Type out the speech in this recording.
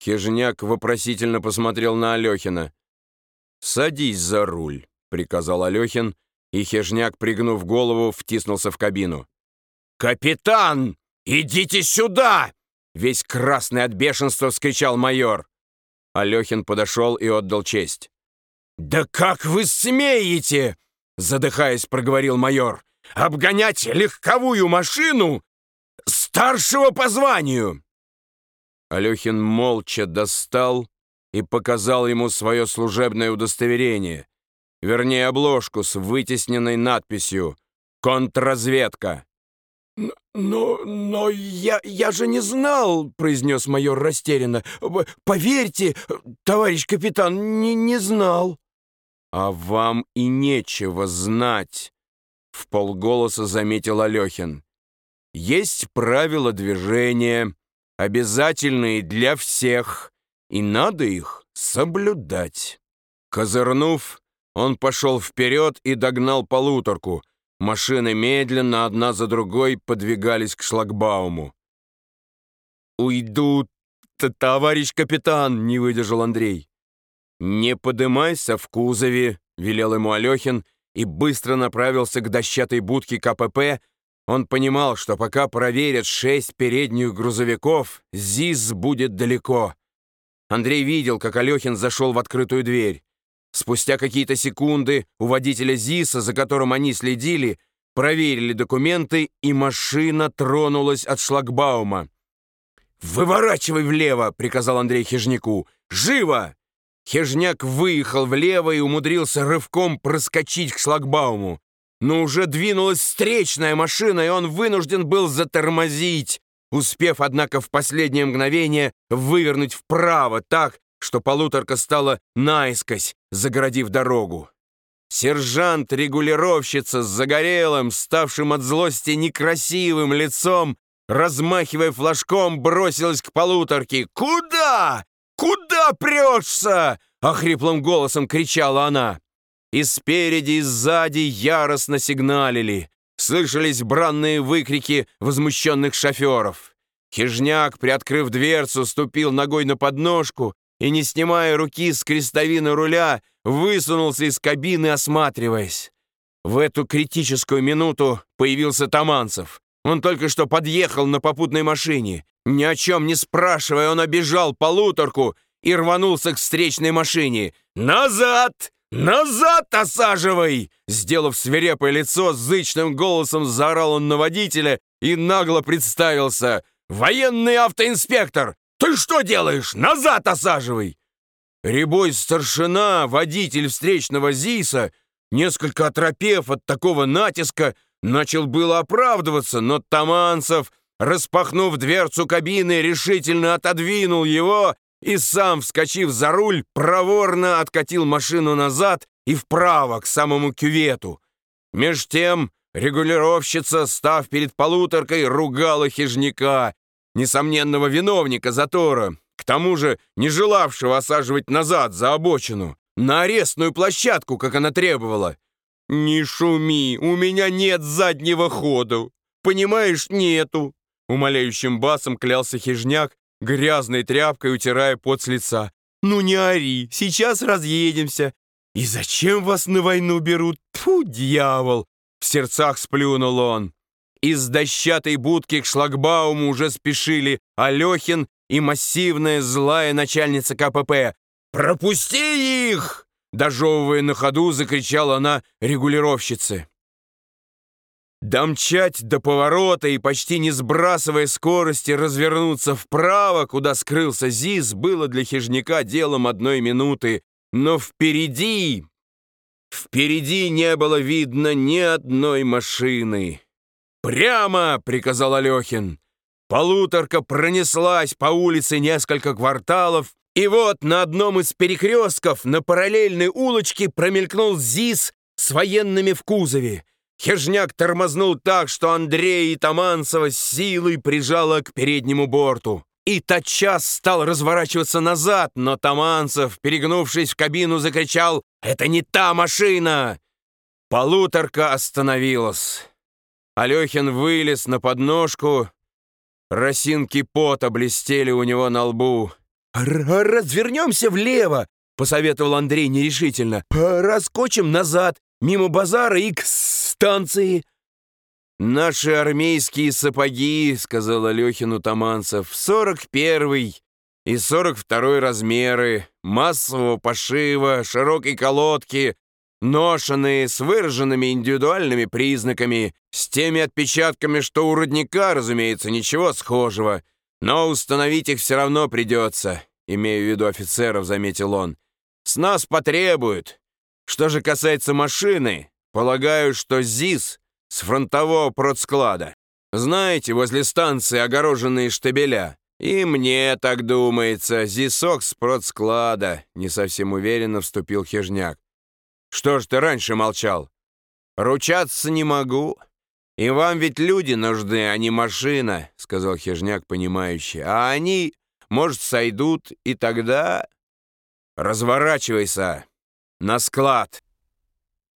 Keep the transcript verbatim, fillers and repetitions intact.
Хижняк вопросительно посмотрел на Алехина. «Садись за руль», — приказал Алехин, и Хижняк, пригнув голову, втиснулся в кабину. «Капитан, идите сюда!» — весь красный от бешенства вскричал майор. Алехин подошел и отдал честь. «Да как вы смеете!» — задыхаясь, проговорил майор. «Обгонять легковую машину старшего по званию!» Алехин молча достал и показал ему свое служебное удостоверение, вернее, обложку с вытесненной надписью «Контрразведка». «Но, но я, я же не знал», — произнес майор растерянно. «Поверьте, товарищ капитан, не, не знал». «А вам и нечего знать», — вполголоса заметил Алехин. «Есть правила движения, обязательные для всех, и надо их соблюдать». Козырнув, он пошел вперед и догнал полуторку. Машины медленно, одна за другой, подвигались к шлагбауму. «Уйду, товарищ капитан!» — не выдержал Андрей. «Не подымайся в кузове», — велел ему Алехин, и быстро направился к дощатой будке ка пэ пэ. Он понимал, что пока проверят шесть передних грузовиков, ЗИС будет далеко. Андрей видел, как Алехин зашел в открытую дверь. Спустя какие-то секунды у водителя ЗИСа, за которым они следили, проверили документы, и машина тронулась от шлагбаума. «Выворачивай влево!» — приказал Андрей Хижняку. «Живо!» Хижняк выехал влево и умудрился рывком проскочить к шлагбауму. Но уже двинулась встречная машина, и он вынужден был затормозить, успев, однако, в последнее мгновение вывернуть вправо так, что полуторка стала наискось, загородив дорогу. Сержант-регулировщица с загорелым, ставшим от злости некрасивым лицом, размахивая флажком, бросилась к полуторке. «Куда? Куда прешься?» — охриплым голосом кричала она. И спереди, и сзади яростно сигналили. Слышались бранные выкрики возмущенных шоферов. Хижняк, приоткрыв дверцу, ступил ногой на подножку и, не снимая руки с крестовины руля, высунулся из кабины, осматриваясь. В эту критическую минуту появился Таманцев. Он только что подъехал на попутной машине. Ни о чем не спрашивая, он обежал полуторку и рванулся к встречной машине. «Назад! Назад осаживай!» Сделав свирепое лицо, зычным голосом заорал он на водителя и нагло представился. «Военный автоинспектор! Ты что делаешь? Назад осаживай!» Рябой старшина, водитель встречного ЗИСа, несколько оторопев от такого натиска, начал было оправдываться, но Таманцев, распахнув дверцу кабины, решительно отодвинул его и сам, вскочив за руль, проворно откатил машину назад и вправо, к самому кювету. Меж тем регулировщица, став перед полуторкой, ругала Хижняка, несомненного виновника затора, к тому же не желавшего осаживать назад за обочину, на арестную площадку, как она требовала. «Не шуми, у меня нет заднего ходу. Понимаешь, нету!» Умоляющим басом клялся Хижняк, грязной тряпкой утирая пот с лица. «Ну не ори, сейчас разъедемся». «И зачем вас на войну берут? Тьфу, дьявол!» В сердцах сплюнул он. Из дощатой будки к шлагбауму уже спешили Алехин и массивная злая начальница ка пэ пэ. «Пропусти их!» Дожевывая на ходу, закричала она регулировщице. Домчать до поворота и, почти не сбрасывая скорости, развернуться вправо, куда скрылся ЗИС, было для Хижняка делом одной минуты. Но впереди, впереди не было видно ни одной машины. «Прямо!» — приказал Алехин. Полуторка пронеслась по улице несколько кварталов, и вот на одном из перекрестков на параллельной улочке промелькнул ЗИС с военными в кузове. Хижняк тормознул так, что Андрея и Таманцева с силой прижало к переднему борту. И тотчас стал разворачиваться назад, но Таманцев, перегнувшись в кабину, закричал: «Это не та машина!» Полуторка остановилась. Алехин вылез на подножку. Росинки пота блестели у него на лбу. Р- «Развернемся влево», — посоветовал Андрей нерешительно. «Проскочим назад, мимо базара и к станции». «Наши армейские сапоги», — сказал Алехину Таманцев, — «сорок первый и сорок второй размеры, массового пошива, широкой колодки, ношеные, с выраженными индивидуальными признаками, с теми отпечатками, что у родника, разумеется, ничего схожего, но установить их все равно придется, имея в виду офицеров», — заметил он. «С нас потребуют. Что же касается машины, полагаю, что ЗИС с фронтового продсклада. Знаете, возле станции огороженные штабеля. И мне так думается, ЗИСок с продсклада», — не совсем уверенно вступил Хижняк. «Что ж ты раньше молчал?» «Ручаться не могу. И вам ведь люди нужны, а не машина», — сказал Хижняк, понимающе. «А они, может, сойдут, и тогда...» «Разворачивайся на склад».